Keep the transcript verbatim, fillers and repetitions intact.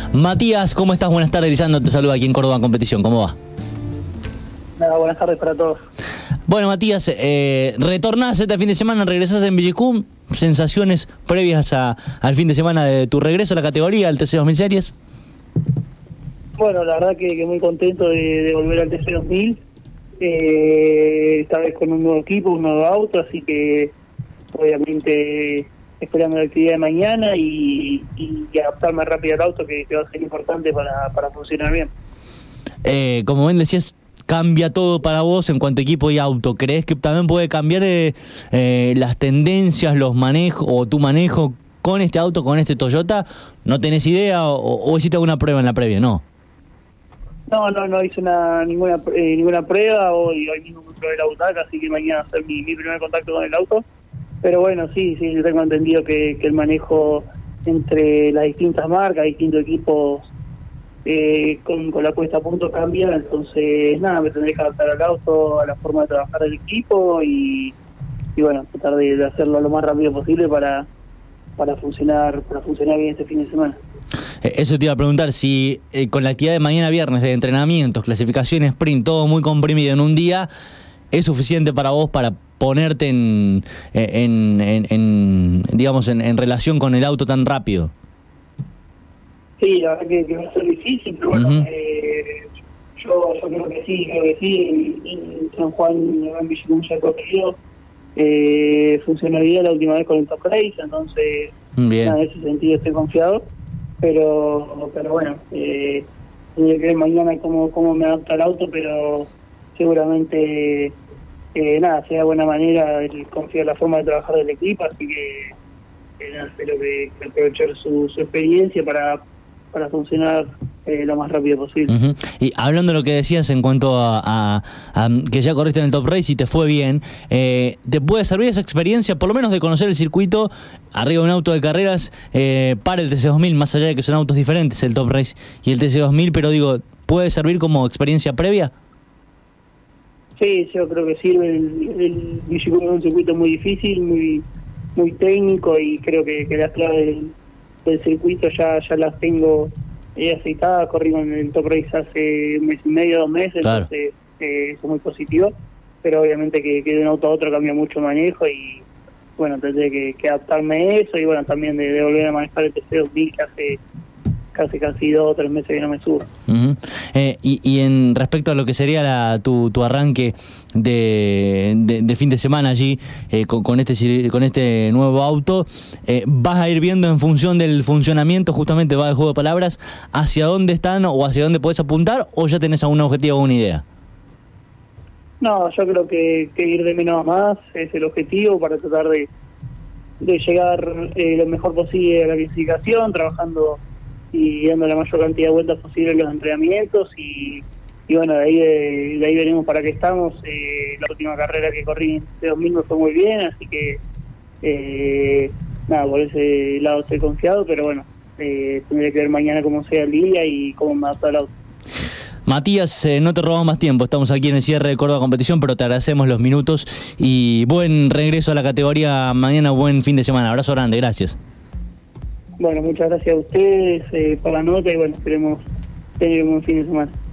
Matías, ¿cómo estás? Buenas tardes, Lisandro, te saluda aquí en Córdoba Competición, ¿cómo va? Nada, buenas tardes para todos. Bueno, Matías, eh, retornás este fin de semana, regresás en Villicum, sensaciones previas a, al fin de semana de tu regreso a la categoría, al T C dos mil Series. Bueno, la verdad que, que muy contento de, de volver al T C dos mil, eh, esta vez con un nuevo equipo, un nuevo auto, así que obviamente esperando la actividad de mañana y, y, y adaptarme rápido al auto, que, que va a ser importante para, para funcionar bien. Eh, como bien decías, cambia todo para vos en cuanto a equipo y auto. ¿Crees que también puede cambiar eh, eh, las tendencias, los manejos o tu manejo con este auto, con este Toyota? ¿No tenés idea o, o hiciste alguna prueba en la previa? No. No, no, no hice una, ninguna eh, ninguna prueba, hoy, hoy mismo me probé la butaca, así que mañana va a ser mi, mi primer contacto con el auto. Pero bueno, sí, sí, yo tengo entendido que, que el manejo entre las distintas marcas, distintos equipos, eh, con, con la puesta a punto cambia, entonces nada, me tendré que adaptar al auto, a la forma de trabajar del equipo y, y bueno, tratar de, de hacerlo lo más rápido posible para, para funcionar, para funcionar bien este fin de semana. Eso te iba a preguntar, si eh, con la actividad de mañana viernes de entrenamientos, clasificación, sprint, todo muy comprimido en un día, ¿es suficiente para vos para ponerte en, en, en, en digamos, en, en relación con el auto tan rápido? Sí, la verdad que, que va a ser difícil, pero bueno, uh-huh. eh, yo, yo creo que sí, creo que sí, en San Juan, en Villicum ya he corrido, eh, funcionaría la última vez con el Top Race, entonces bien. Nada, en ese sentido estoy confiado. Pero pero bueno, eh, tendré que ver mañana cómo, cómo me adapta el auto, pero seguramente eh, nada, sea buena manera el confiar en la forma de trabajar del equipo, así que eh, nada, espero que, que aprovechar su, su experiencia para, para funcionar eh, lo más rápido posible. Uh-huh. Y hablando de lo que decías en cuanto a, a, a que ya corriste en el Top Race y te fue bien, eh, ¿te puede servir esa experiencia, por lo menos de conocer el circuito arriba de un auto de carreras eh, para el T C dos mil, más allá de que son autos diferentes, el Top Race y el T C dos mil, pero digo, ¿puede servir como experiencia previa? Sí, yo creo que sirve. El, el Villicum es un circuito muy difícil, muy muy técnico, y creo que, que las claves del, del circuito ya, ya las tengo eh, aceitadas. Corrí con el Top Race hace un mes y medio, dos meses, claro. Entonces eh, eso es muy positivo, pero obviamente que, que de un auto a otro cambia mucho el manejo y bueno, tendré que, que adaptarme a eso y bueno, también de, de volver a manejar el T C dos mil que hace casi casi dos o tres meses que no me subo. Uh-huh. eh, y, y en respecto a lo que sería la, tu, tu arranque de, de, de fin de semana allí eh, con, con este con este nuevo auto, eh, ¿vas a ir viendo en función del funcionamiento, justamente va el juego de palabras, hacia dónde están o hacia dónde podés apuntar, o ya tenés algún objetivo o una idea? No, yo creo que, que ir de menos a más es el objetivo para tratar de, de llegar eh, lo mejor posible a la clasificación, trabajando y dando la mayor cantidad de vueltas posible en los entrenamientos y, y bueno, de ahí de, de ahí venimos para que estamos. Eh, la última carrera que corrí este domingo fue muy bien, así que eh, nada, por ese lado estoy confiado, pero bueno, eh, tendré que ver mañana cómo sea el día y cómo me adapta el auto. Matías, eh, no te robamos más tiempo, estamos aquí en el cierre de Córdoba Competición, pero te agradecemos los minutos y buen regreso a la categoría mañana, buen fin de semana. Abrazo grande, gracias. Bueno, muchas gracias a ustedes eh, por la nota y bueno, esperemos tener un buen fin de semana.